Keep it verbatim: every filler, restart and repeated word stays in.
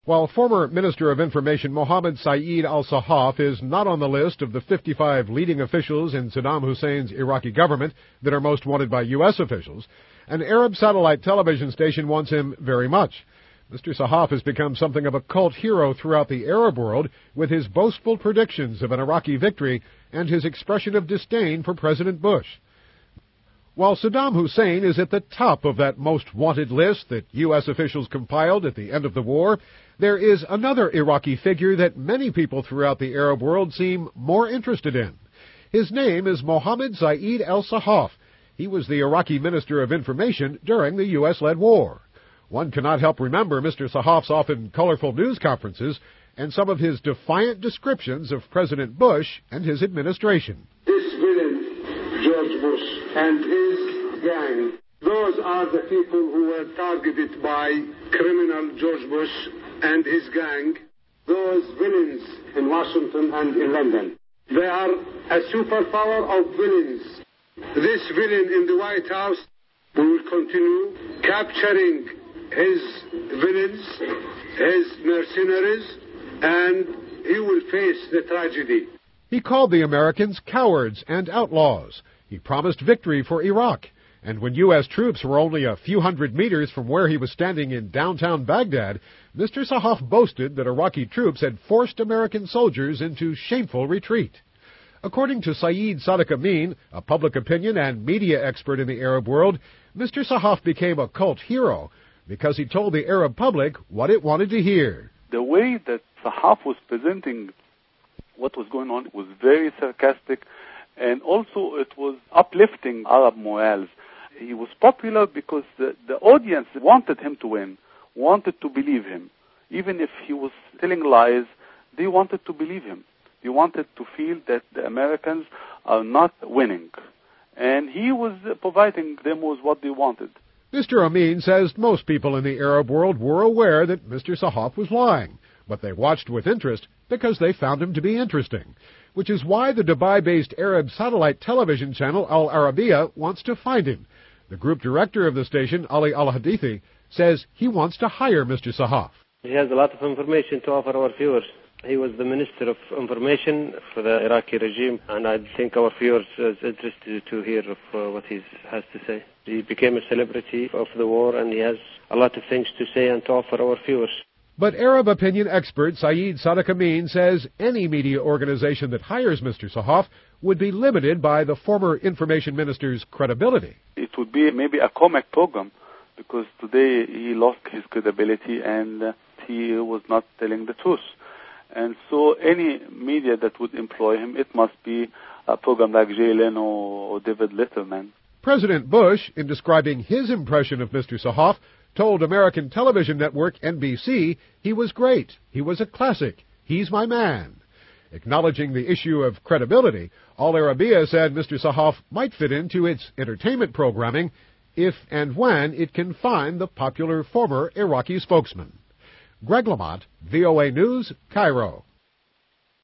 While former Minister of Information Mohammed Saeed al-Sahaf is not on the list of the fifty-five leading officials in Saddam Hussein's Iraqi government that are most wanted by U S officials, an Arab satellite television station wants him very much. Mister Sahaf has become something of a cult hero throughout the Arab world with his boastful predictions of an Iraqi victory and his expression of disdain for President Bush. While Saddam Hussein is at the top of that most wanted list that U S officials compiled at the end of the war, there is another Iraqi figure that many people throughout the Arab world seem more interested in. His name is Mohammed Saeed al-Sahaf. He was the Iraqi Minister of Information during the U S-led war. One cannot help remember Mister Sahaf's often colorful news conferences and some of his defiant descriptions of President Bush and his administration. This villain, George Bush, and his gang, those are the people who were targeted by criminal George Bush and his gang, those villains in Washington and in London. They are a superpower of villains. This villain in the White House, we will continue capturing his villains, his mercenaries, and he will face the tragedy. He called the Americans cowards and outlaws. He promised victory for Iraq. And when U S troops were only a few hundred meters from where he was standing in downtown Baghdad, Mister Sahaf boasted that Iraqi troops had forced American soldiers into shameful retreat. According to Saeed Sadiq Amin, a public opinion and media expert in the Arab world, Mister Sahaf became a cult hero because he told the Arab public what it wanted to hear. The way that Sahaf was presenting what was going on was very sarcastic, and also it was uplifting Arab morals. He was popular because the, the audience wanted him to win, wanted to believe him. Even if he was telling lies, they wanted to believe him. They wanted to feel that the Americans are not winning. And he was providing them with what they wanted. Mister Amin says most people in the Arab world were aware that Mister Sahaf was lying, but they watched with interest because they found him to be interesting, which is why the Dubai-based Arab satellite television channel Al Arabiya wants to find him. The group director of the station, Ali Al-Hadithi, says he wants to hire Mister Sahaf. He has a lot of information to offer our viewers. He was the Minister of Information for the Iraqi regime, and I think our viewers are interested to hear of uh, what he has to say. He became a celebrity of the war, and he has a lot of things to say and to offer our viewers. But Arab opinion expert Saeed Sadiq Amin says any media organization that hires Mister Sahaf would be limited by the former information minister's credibility. It would be maybe a comic program, because today he lost his credibility and uh, he was not telling the truth. And so any media that would employ him, it must be a program like Jay Leno or David Letterman. President Bush, in describing his impression of Mister Sahaf, told American television network N B C he was great, he was a classic, he's my man. Acknowledging the issue of credibility, Al Arabiya said Mister Sahaf might fit into its entertainment programming if and when it can find the popular former Iraqi spokesman. Greg Lamont, V O A News, Cairo.